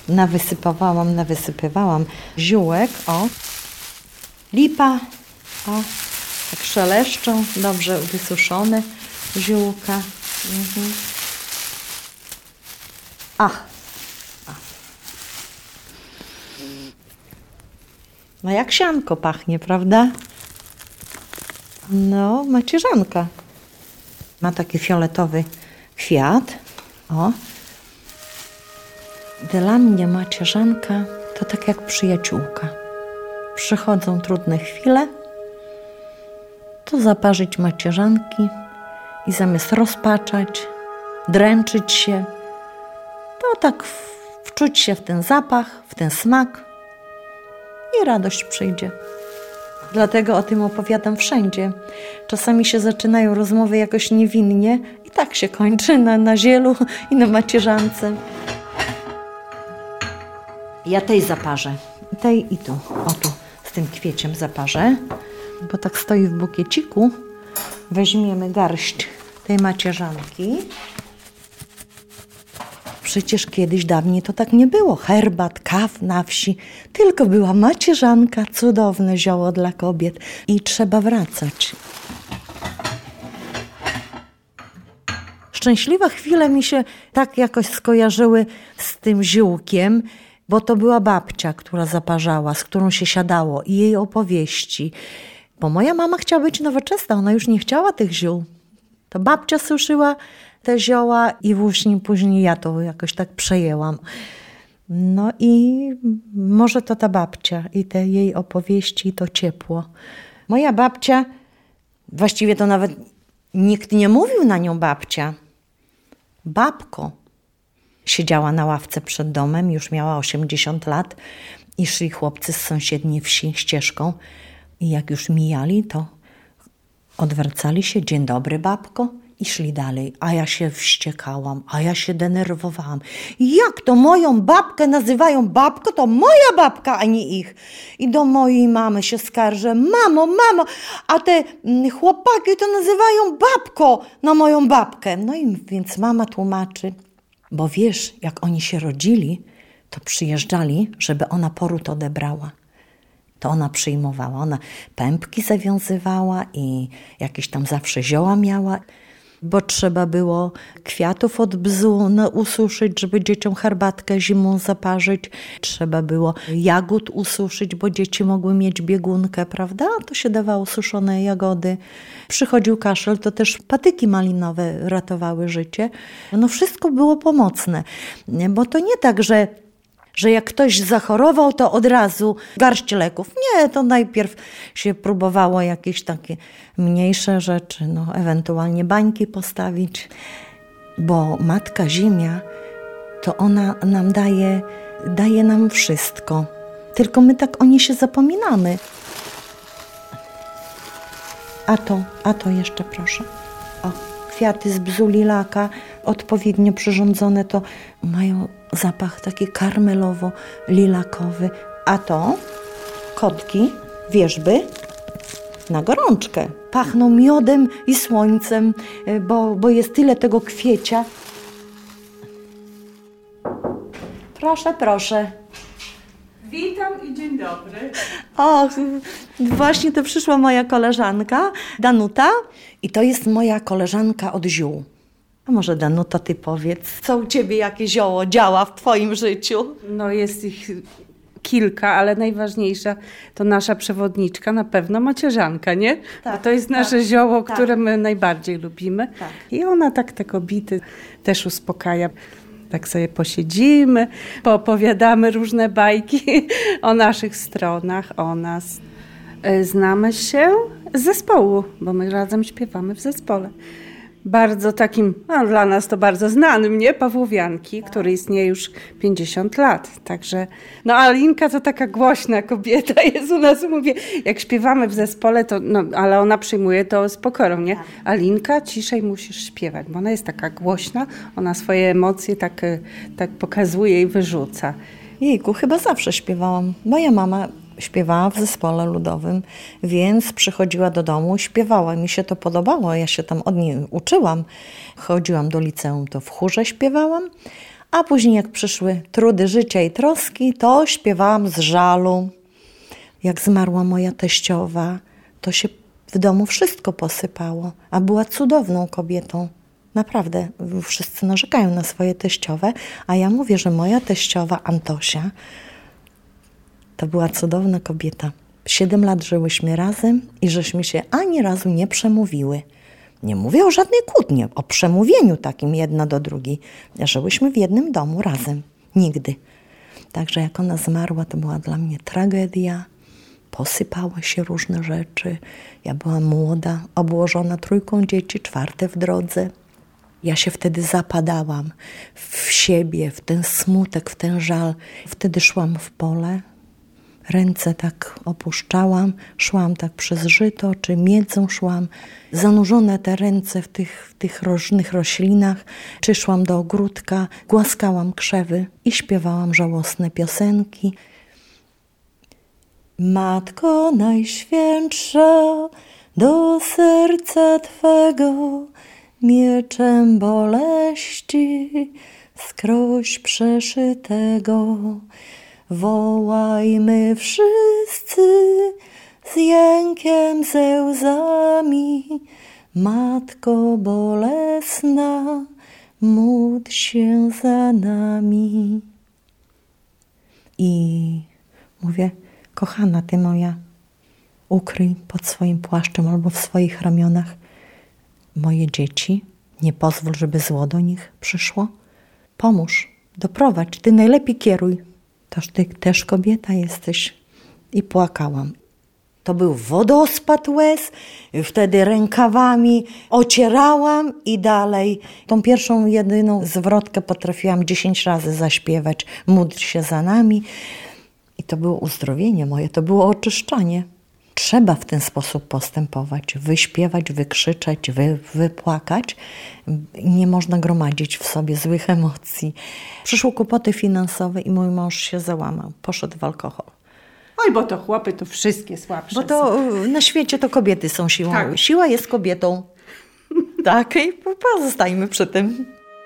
nawysypywałam ziółek, o. Lipa, o, tak szeleszczą, dobrze wysuszone ziółka. Ach. No jak sianko pachnie, prawda? No, macierzanka. Ma taki fioletowy kwiat. O. Dla mnie macierzanka to tak jak przyjaciółka. Przychodzą trudne chwile, to zaparzyć macierzanki i zamiast rozpaczać, dręczyć się, to tak wczuć się w ten zapach, w ten smak i radość przyjdzie. Dlatego o tym opowiadam wszędzie. Czasami się zaczynają rozmowy jakoś niewinnie i tak się kończy na zielu i na macierzance. Ja tej zaparzę. Tej i tu. O tu, z tym kwieciem zaparzę. Bo tak stoi w bukieciku. Weźmiemy garść tej macierzanki. Przecież kiedyś dawniej to tak nie było. Herbat, kaw na wsi. Tylko była macierzanka, cudowne zioło dla kobiet. I trzeba wracać. Szczęśliwe chwile mi się tak jakoś skojarzyły z tym ziółkiem, bo to była babcia, która zaparzała, z którą się siadało i jej opowieści. Bo moja mama chciała być nowoczesna, ona już nie chciała tych ziół. To babcia suszyła te zioła i właśnie później ja to jakoś tak przejęłam. No i może to ta babcia i te jej opowieści i to ciepło. Moja babcia, właściwie to nawet nikt nie mówił na nią babcia. Babko. Siedziała na ławce przed domem, już miała 80 lat i szli chłopcy z sąsiedniej wsi ścieżką i jak już mijali, to odwracali się, dzień dobry babko, i szli dalej. A ja się wściekałam, a ja się denerwowałam. Jak to moją babkę nazywają babką? To moja babka, a nie ich. I do mojej mamy się skarżę. Mamo, a te chłopaki to nazywają babko na moją babkę. No i więc mama tłumaczy, bo wiesz, jak oni się rodzili, to przyjeżdżali, żeby ona poród odebrała. To ona przyjmowała, ona pępki zawiązywała i jakieś tam zawsze zioła miała, bo trzeba było kwiatów od bzu ususzyć, żeby dzieciom herbatkę zimą zaparzyć. Trzeba było jagód ususzyć, bo dzieci mogły mieć biegunkę, prawda? To się dawało suszone jagody. Przychodził kaszel, to też patyki malinowe ratowały życie. No wszystko było pomocne, bo to nie tak, że jak ktoś zachorował, to od razu garść leków. Nie, to najpierw się próbowało jakieś takie mniejsze rzeczy, no ewentualnie bańki postawić, bo Matka Ziemia, to ona nam daje nam wszystko. Tylko my tak o niej się zapominamy. A to jeszcze proszę. O, kwiaty z bzu lilaka, odpowiednio przyrządzone, to mają zapach taki karmelowo-lilakowy. A to kotki, wierzby na gorączkę. Pachną miodem i słońcem, bo jest tyle tego kwiecia. Proszę. Witam i dzień dobry. O, właśnie to przyszła moja koleżanka Danuta i to jest moja koleżanka od ziół. A może Danuta, ty powiedz, co u ciebie, jakie zioło działa w twoim życiu? No jest ich kilka, ale najważniejsza to nasza przewodniczka, na pewno macierzanka, nie? Tak, bo to jest nasze zioło, które my najbardziej lubimy. Tak. I ona tak te kobiety też uspokaja. Tak sobie posiedzimy, poopowiadamy różne bajki o naszych stronach, o nas. Znamy się z zespołu, bo my razem śpiewamy w zespole. Bardzo takim, dla nas to bardzo znanym, nie? Pawłowianki, który istnieje już 50 lat. Także, Alinka to taka głośna kobieta jest u nas, mówię, jak śpiewamy w zespole, to, ale ona przyjmuje to z pokorą, nie? Alinka, ciszej musisz śpiewać, bo ona jest taka głośna, ona swoje emocje tak pokazuje i wyrzuca. Jejku, chyba zawsze śpiewałam. Moja mama śpiewała w zespole ludowym, więc przychodziła do domu, śpiewała. Mi się to podobało, ja się tam od niej uczyłam. Chodziłam do liceum, to w chórze śpiewałam, A później jak przyszły trudy życia i troski, to śpiewałam z żalu. Jak zmarła moja teściowa, to się w domu wszystko posypało, a była cudowną kobietą. Naprawdę, wszyscy narzekają na swoje teściowe, a ja mówię, że moja teściowa Antosia to była cudowna kobieta. 7 lat żyłyśmy razem i żeśmy się ani razu nie przemówiły. Nie mówię o żadnej kłótni, o przemówieniu takim jedna do drugiej. Żyłyśmy w jednym domu razem. Nigdy. Także jak ona zmarła, to była dla mnie tragedia. Posypały się różne rzeczy. Ja byłam młoda, obłożona 3 dzieci, 4 w drodze. Ja się wtedy zapadałam w siebie, w ten smutek, w ten żal. Wtedy szłam w pole, ręce tak opuszczałam, szłam tak przez żyto, czy miedzą szłam, zanurzone te ręce w tych różnych roślinach, czy szłam do ogródka, głaskałam krzewy i śpiewałam żałosne piosenki. Matko Najświętsza, do serca Twego mieczem boleści skroś przeszytego. Wołajmy wszyscy z jękiem, ze łzami, Matko bolesna, módl się za nami. I mówię, kochana Ty moja, ukryj pod swoim płaszczem albo w swoich ramionach moje dzieci, nie pozwól, żeby zło do nich przyszło. Pomóż, doprowadź, Ty najlepiej kieruj. Toż Ty też kobieta jesteś. I płakałam. To był wodospad łez, wtedy rękawami ocierałam i dalej. Tą pierwszą, jedyną zwrotkę potrafiłam 10 razy zaśpiewać. Módl się za nami. I to było uzdrowienie moje, to było oczyszczanie. Trzeba w ten sposób postępować, wyśpiewać, wykrzyczeć, wypłakać. Nie można gromadzić w sobie złych emocji. Przyszły kłopoty finansowe i mój mąż się załamał, poszedł w alkohol. Oj, bo to chłopy to wszystkie słabsze. Bo to na świecie to kobiety są siłą. Tak. Siła jest kobietą. Tak, i pozostajmy przy tym.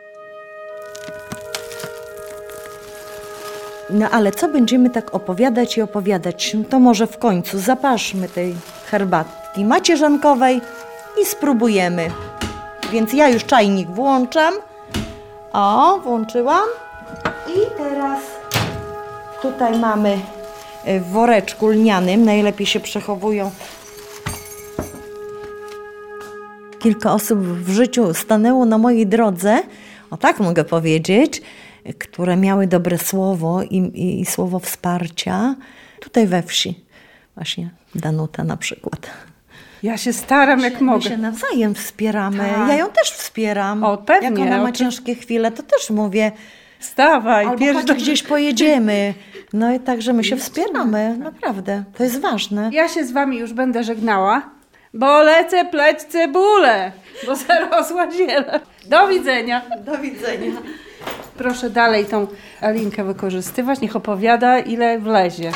No ale co będziemy tak opowiadać i opowiadać? To może w końcu zapaszmy tej herbatki macierzankowej i spróbujemy. Więc ja już czajnik włączam. O, włączyłam. I teraz tutaj mamy w woreczku lnianym, najlepiej się przechowują. Kilka osób w życiu stanęło na mojej drodze, o tak mogę powiedzieć, które miały dobre słowo i słowo wsparcia. Tutaj we wsi. Właśnie Danuta na przykład. Ja się staram jak mogę. My się nawzajem wspieramy. Tak. Ja ją też wspieram. O, pewnie. Jak ona ma ciężkie chwile, to też mówię. Wstawaj. Albo chodź, gdzieś pojedziemy. No i także my się wspieramy. Naprawdę. To jest ważne. Ja się z wami już będę żegnała, bo lecę pleć cebulę, bo zarosła ziele. Do widzenia. Do widzenia. Proszę dalej tą Alinkę wykorzystywać. Niech opowiada, ile wlezie.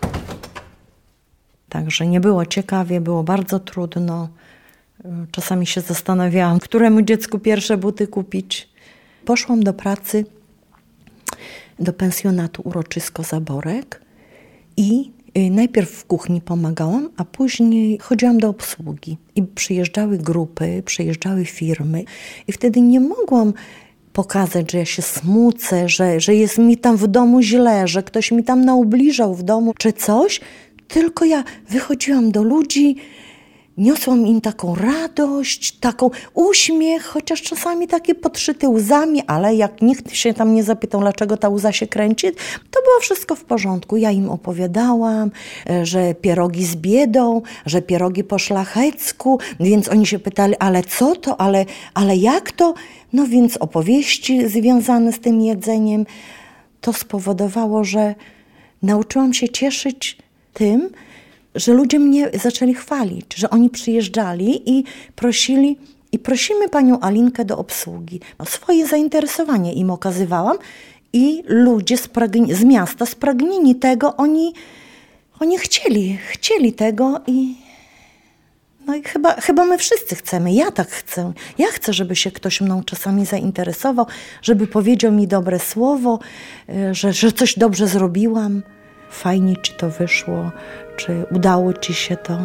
Także nie było ciekawie, było bardzo trudno. Czasami się zastanawiałam, któremu dziecku pierwsze buty kupić. Poszłam do pracy, do pensjonatu Uroczysko-Zaborek i najpierw w kuchni pomagałam, a później chodziłam do obsługi. I przyjeżdżały grupy, przyjeżdżały firmy i wtedy nie mogłam pokazać, że ja się smucę, że jest mi tam w domu źle, że ktoś mi tam naubliżał w domu czy coś, tylko ja wychodziłam do ludzi, niosłam im taką radość, taką uśmiech, chociaż czasami takie podszyte łzami, ale jak nikt się tam nie zapytał, dlaczego ta łza się kręci, to było wszystko w porządku. Ja im opowiadałam, że pierogi z biedą, że pierogi po szlachecku, więc oni się pytali, ale co to, ale jak to? No więc opowieści związane z tym jedzeniem. To spowodowało, że nauczyłam się cieszyć tym, że ludzie mnie zaczęli chwalić, że oni przyjeżdżali i prosili, i prosimy panią Alinkę do obsługi. Swoje zainteresowanie im okazywałam i ludzie z miasta spragnieni tego, oni chcieli tego i No i chyba my wszyscy chcemy, ja tak chcę. Ja chcę, żeby się ktoś mną czasami zainteresował, żeby powiedział mi dobre słowo, że coś dobrze zrobiłam. Fajnie ci to wyszło, czy udało ci się to.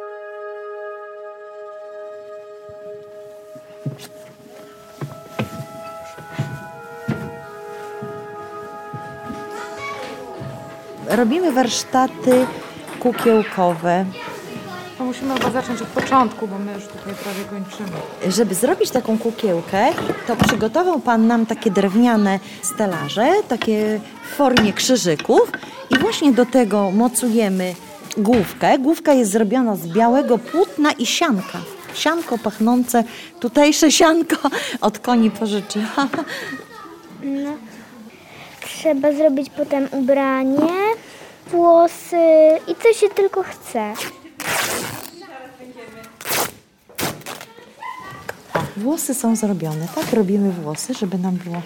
Robimy warsztaty kukiełkowe. To musimy chyba zacząć od początku, bo my już tutaj prawie kończymy. Żeby zrobić taką kukiełkę, to przygotował Pan nam takie drewniane stelaże, takie w formie krzyżyków i właśnie do tego mocujemy główkę. Główka jest zrobiona z białego płótna i sianka. Sianko pachnące, tutejsze sianko od koni pożyczyłam. No. Trzeba zrobić potem ubranie, włosy i co się tylko chce. Włosy są zrobione, tak? Robimy włosy, żeby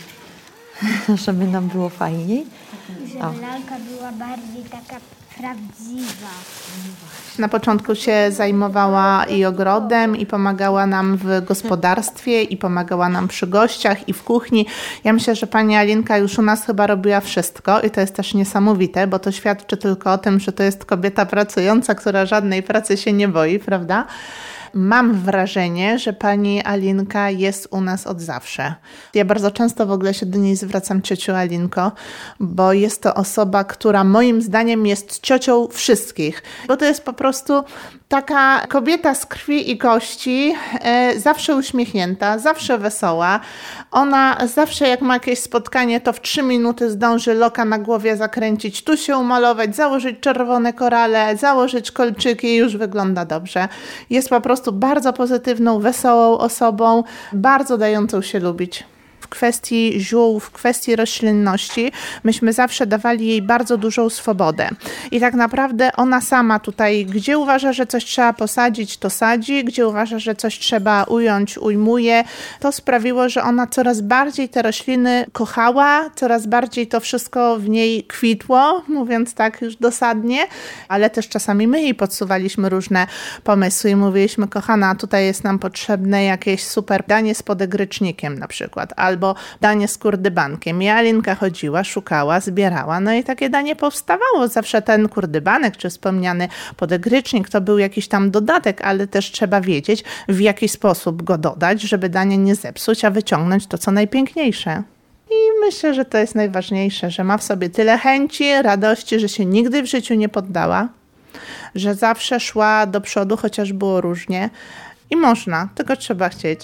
nam było fajniej. Żeby lalka była bardziej taka prawdziwa. Na początku się zajmowała i ogrodem, i pomagała nam w gospodarstwie, i pomagała nam przy gościach, i w kuchni. Ja myślę, że pani Alinka już u nas chyba robiła wszystko i to jest też niesamowite, bo to świadczy tylko o tym, że to jest kobieta pracująca, która żadnej pracy się nie boi, prawda? Mam wrażenie, że pani Alinka jest u nas od zawsze. Ja bardzo często w ogóle się do niej zwracam ciociu Alinko, bo jest to osoba, która moim zdaniem jest ciocią wszystkich. Bo to jest po prostu taka kobieta z krwi i kości, zawsze uśmiechnięta, zawsze wesoła. Ona zawsze jak ma jakieś spotkanie, to w 3 minuty zdąży loka na głowie zakręcić, tu się umalować, założyć czerwone korale, założyć kolczyki i już wygląda dobrze. Jest po prostu bardzo pozytywną, wesołą osobą, bardzo dającą się lubić. W kwestii ziół, w kwestii roślinności, myśmy zawsze dawali jej bardzo dużą swobodę. I tak naprawdę ona sama tutaj, gdzie uważa, że coś trzeba posadzić, to sadzi, gdzie uważa, że coś trzeba ująć, ujmuje. To sprawiło, że ona coraz bardziej te rośliny kochała, coraz bardziej to wszystko w niej kwitło, mówiąc tak już dosadnie, ale też czasami my jej podsuwaliśmy różne pomysły i mówiliśmy, kochana, tutaj jest nam potrzebne jakieś super danie z podegrycznikiem na przykład, albo danie z kurdybankiem. I Alinka chodziła, szukała, zbierała, no i takie danie powstawało. Zawsze ten kurdybanek, czy wspomniany podegrycznik, to był jakiś tam dodatek, ale też trzeba wiedzieć, w jaki sposób go dodać, żeby danie nie zepsuć, a wyciągnąć to, co najpiękniejsze. I myślę, że to jest najważniejsze, że ma w sobie tyle chęci, radości, że się nigdy w życiu nie poddała, że zawsze szła do przodu, chociaż było różnie. I można, tylko trzeba chcieć.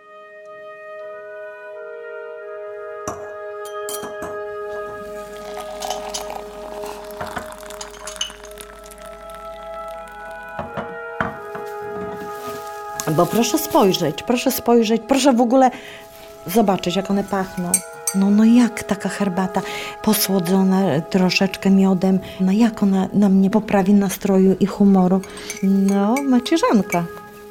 Bo proszę spojrzeć, proszę w ogóle zobaczyć, jak one pachną. No jak taka herbata posłodzona troszeczkę miodem, no jak ona nam nie poprawi nastroju i humoru. No, macierzanka.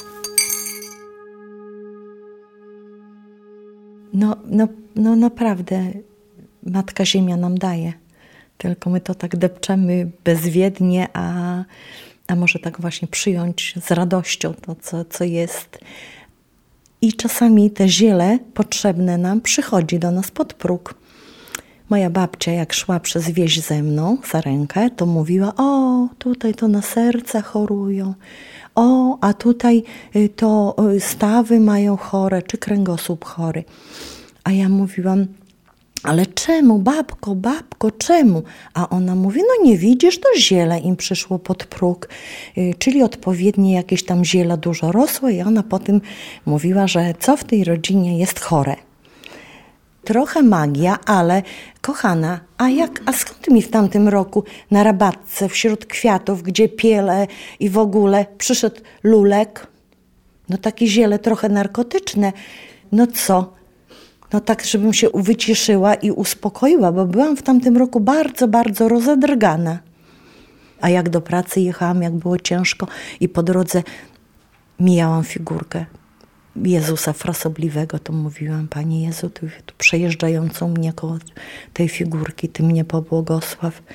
No naprawdę Matka Ziemia nam daje. Tylko my to tak depczemy bezwiednie, a może tak właśnie przyjąć z radością to, co jest. I czasami te ziele potrzebne nam przychodzi do nas pod próg. Moja babcia, jak szła przez wieś ze mną za rękę, to mówiła, o, tutaj to na serce chorują, o, a tutaj to stawy mają chore, czy kręgosłup chory. A ja mówiłam, ale czemu, babko, czemu? A ona mówi, no nie widzisz, to ziele im przyszło pod próg, czyli odpowiednie jakieś tam ziela dużo rosły i ona potem mówiła, że co w tej rodzinie jest chore. Trochę magia, ale kochana, a skąd mi w tamtym roku na rabatce wśród kwiatów, gdzie piele i w ogóle przyszedł lulek? No takie ziele trochę narkotyczne. No co? No tak, żebym się wyciszyła i uspokoiła, bo byłam w tamtym roku bardzo, bardzo rozedrgana. A jak do pracy jechałam, jak było ciężko i po drodze mijałam figurkę Jezusa frasobliwego, to mówiłam, Panie Jezu, Ty tu przejeżdżającą mnie koło tej figurki, Ty mnie pobłogosław,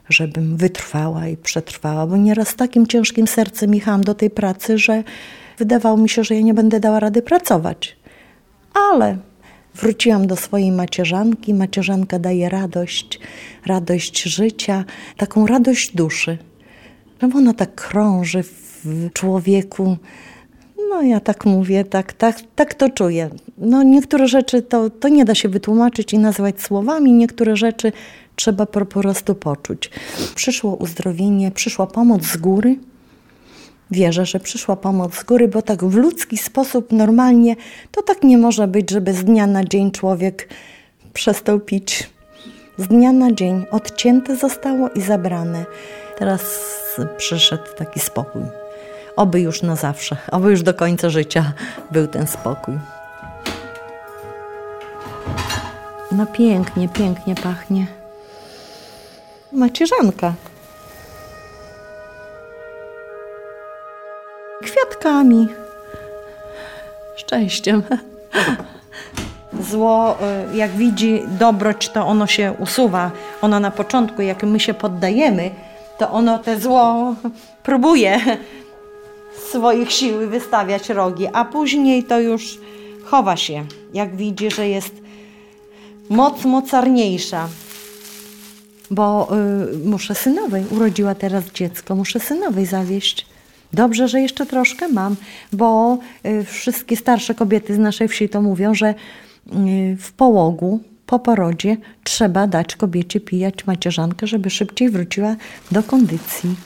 żebym wytrwała i przetrwała, bo nieraz z takim ciężkim sercem jechałam do tej pracy, że wydawało mi się, że ja nie będę dała rady pracować. Ale wróciłam do swojej macierzanki. Macierzanka daje radość życia, taką radość duszy. No bo ona tak krąży w człowieku. No ja tak mówię, tak to czuję. No niektóre rzeczy to nie da się wytłumaczyć i nazwać słowami, niektóre rzeczy trzeba po prostu poczuć. Przyszło uzdrowienie, przyszła pomoc z góry. Wierzę, że przyszła pomoc z góry, bo tak w ludzki sposób normalnie to tak nie może być, żeby z dnia na dzień człowiek przestał pić. Z dnia na dzień odcięte zostało i zabrane. Teraz przyszedł taki spokój. Oby już na zawsze, oby już do końca życia był ten spokój. No pięknie pachnie. Macierzanka. Kwiatkami. Szczęściem. Zło, jak widzi dobroć, to ono się usuwa. Ono na początku, jak my się poddajemy, to ono te zło próbuje swoich sił wystawiać rogi, a później to już chowa się, jak widzi, że jest moc mocarniejsza. Bo muszę synowej, urodziła teraz dziecko, muszę synowej zawieźć. Dobrze, że jeszcze troszkę mam, bo wszystkie starsze kobiety z naszej wsi to mówią, że w połogu, po porodzie trzeba dać kobiecie pijać macierzankę, żeby szybciej wróciła do kondycji.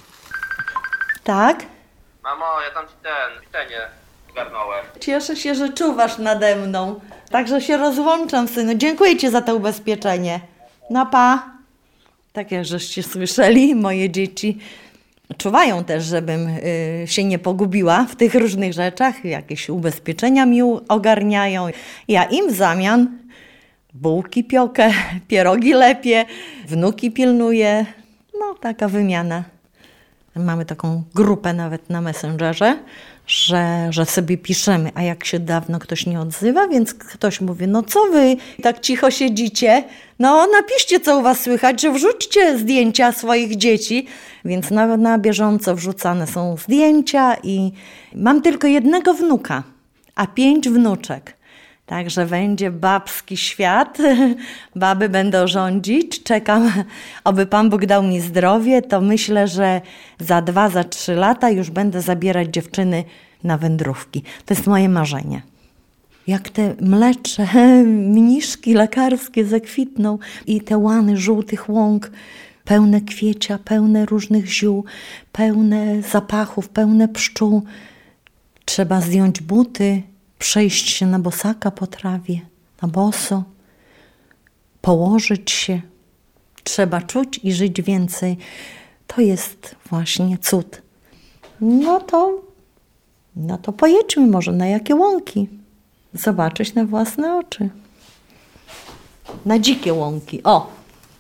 Tak? Mamo, ja tam ci pitenie zgarnąłem. Cieszę się, że czuwasz nade mną. Także się rozłączam, synu. Dziękuję ci za to ubezpieczenie. No pa. Tak jak żeście słyszeli, moje dzieci czuwają też, żebym się nie pogubiła w tych różnych rzeczach. Jakieś ubezpieczenia mi ogarniają. Ja im w zamian bułki piokę, pierogi lepię, wnuki pilnuję. No taka wymiana. Mamy taką grupę nawet na Messengerze, że sobie piszemy, a jak się dawno ktoś nie odzywa, więc ktoś mówi, no co wy tak cicho siedzicie? No napiszcie, co u was słychać, że wrzućcie zdjęcia swoich dzieci. Więc na bieżąco wrzucane są zdjęcia i mam tylko jednego wnuka, a 5 wnuczek. Także będzie babski świat, baby będą rządzić. Czekam, aby Pan Bóg dał mi zdrowie, to myślę, że za 2-3 lata już będę zabierać dziewczyny na wędrówki. To jest moje marzenie. Jak te mlecze, mniszki lekarskie zakwitną i te łany żółtych łąk, pełne kwiecia, pełne różnych ziół, pełne zapachów, pełne pszczół. Trzeba zdjąć buty, przejść się na bosaka po trawie, na boso, położyć się. Trzeba czuć i żyć więcej. To jest właśnie cud. No to pojedźmy może na jakie łąki. Zobaczyć na własne oczy. Na dzikie łąki. O!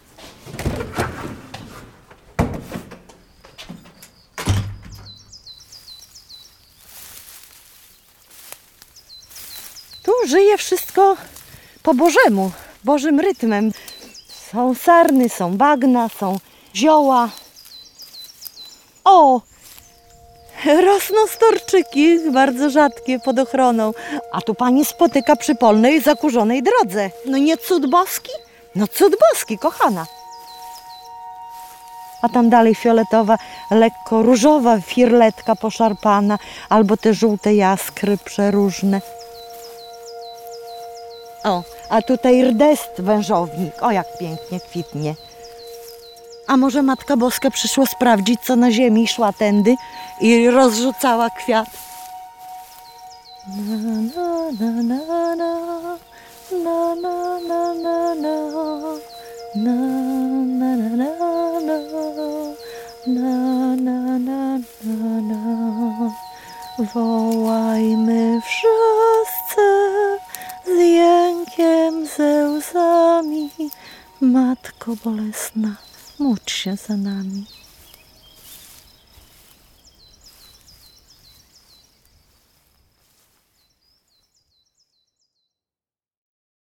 Tu żyje wszystko po Bożemu, Bożym rytmem. Są sarny, są bagna, są zioła. O! Rosną storczyki, bardzo rzadkie, pod ochroną. A tu pani spotyka przy polnej, zakurzonej drodze. No nie cud boski? No cud boski, kochana. A tam dalej fioletowa, lekko różowa firletka poszarpana, albo te żółte jaskry przeróżne. O, a tutaj rdest wężownik. O, jak pięknie kwitnie. A może Matka Boska przyszła sprawdzić, co na ziemi, szła tędy i rozrzucała kwiat. Na, na, na, na, na, na, na, na, na, na, na, na, na, na, na, na, na, na. Wołajmy wszyscy z jękiem, ze łzami, Matko Bolesna, módl się za nami.